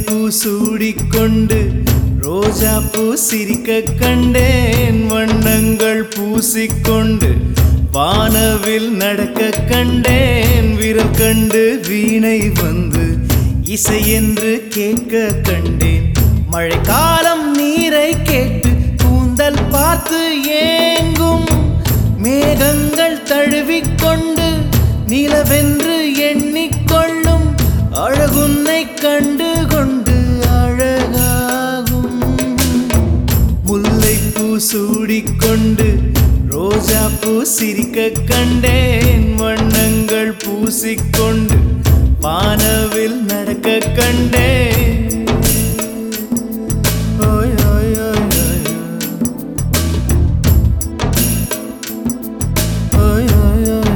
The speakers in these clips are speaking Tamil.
பூ சூடிக்கொண்டு ரோஜா பூ சிரிக்க கண்டேன். வண்ணங்கள் பூசிக்கொண்டு வானவில் நடக்க கண்டேன். விரல் கண்டு வீணை வந்து இசை என்று கேட்க கண்டேன். மழைக்காலம் நீரை கேட்டு கூந்தல் பார்த்து ஏங்கும் மேகங்கள் தழுவிக்கொண்டு நிலவென்று எண்ணிக்கொள்ளும் அழகுன்னை கண்டு கொண்டு அழகாகும். முல்லைப்பூ சூடிக்கொண்டு ரோஜா பூ சிரிக்க கண்டேன். வண்ணங்கள் பூசிக்கொண்டு வானவில் நடக்க கண்டேன். ஓய் ஓய் ஓய் ஓய் ஓய் ஓய்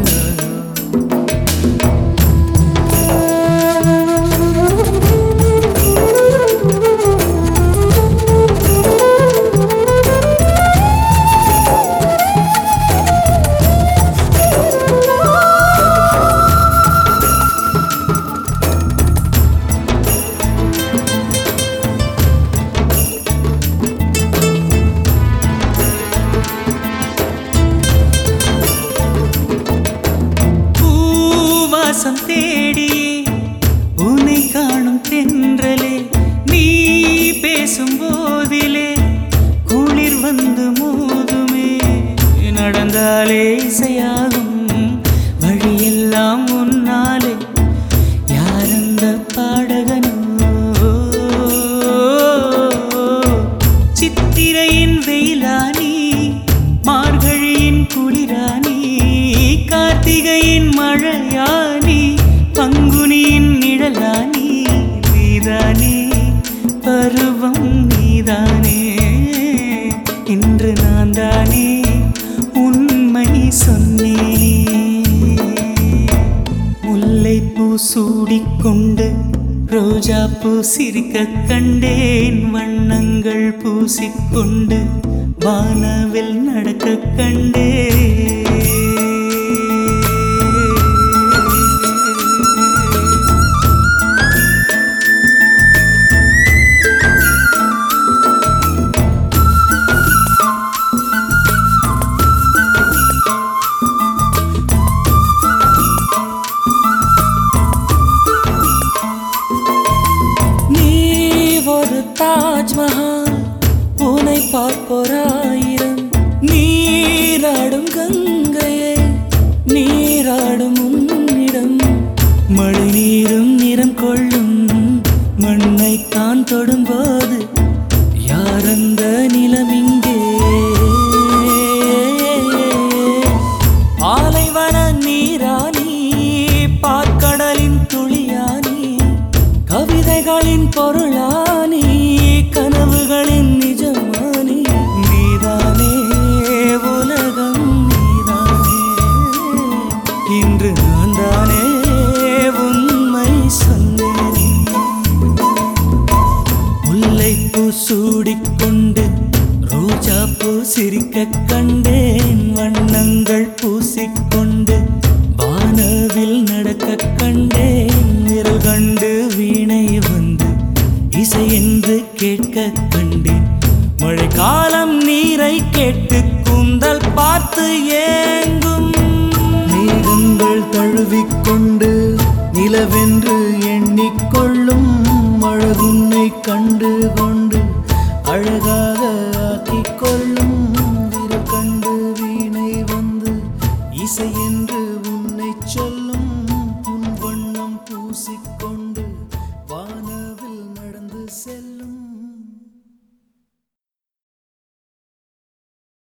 தேடியே உன்னை காணும் தென்றலே, நீ பேசும் போதிலே குளிர் வந்து மோதுமே. நடந்தாலே இசையாகும் வழியெல்லாம் உன்னாலே. யாரந்த பாடகனோ சித்திரையின் வெயிலானி, மார்கழியின் குளிரானி, கார்த்திகையின் மழையானி, பங்குனியின் நிழலானி. நீதானே பருவம் நீதானே, இன்று நான் தானே உண்மை சொன்னேனே. முல்லைப்பூ சூடிக்கொண்டு ரோஜா பூ சிரிக்க கண்டேன். வண்ணங்கள் பூசிக்கொண்டு வானவில் நடக்க கண்டேன். தாஜ்மஹால் உன்னை பார்ப்போராயிரம். நீராடும் கங்கையே நீராடும் உன்னிடம். மழை நீரும் நிறம் கொள்ளும் மண்ணைத்தான் தொடும்போது யாரந்த நிலமிங்கே. ஆலைவன நீரானி, பார்க்கடலின் துளியானி, கவிதைகளின் பொருளானி, கனவுகளின் நிஜமானி. நீதானே உலகம் நீதானே, இன்று நான் தானே உண்மை சொன்னேனே. முல்லைப்பூ சூடிக்கொண்டு ரோஜா பூ சிரிக்க கண்டேன். வண்ணங்கள் பூசிக்கொண்டு வானவில் நடக்க கண்டேன். விரல் கண்டு வீணை வந்து இசை என்று கேட்க கண்டேன். மழைக்காலம் நீரை கேட்டு கூந்தல் பார்த்து ஏங்கும் மேகங்கள் தழுவிக்கொண்டு நிலவென்று எண்ணிக்கொள்ளும் அழகுன்னை கண்டு கொண்டு அழகாக ஆக்கிக் கொள்ளும். விரல் கண்டு வீணை வந்து இசை என்று உன்னை சொல்லும். உன் வண்ணம் பூசிக்கொண்டு